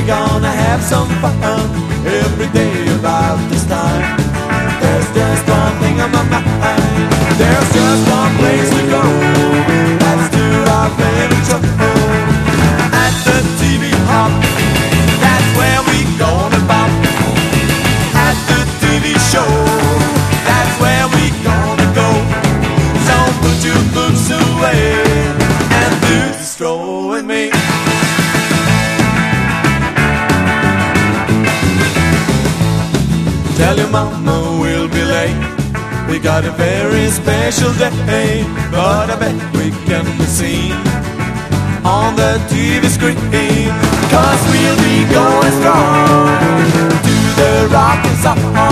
gonna have some fun every day about this time. There's just one thing on my mind. There's just one place to go. That's to our favorite show at the TV hop. That's where we gonna bop. At the TV show, that's where we gonna go. So put your books away and do the stroll with me. Tell your mama we'll be late. We got a very special day, but I bet we can be seen on the TV screen. 'Cause we'll be going strong to the rock and song.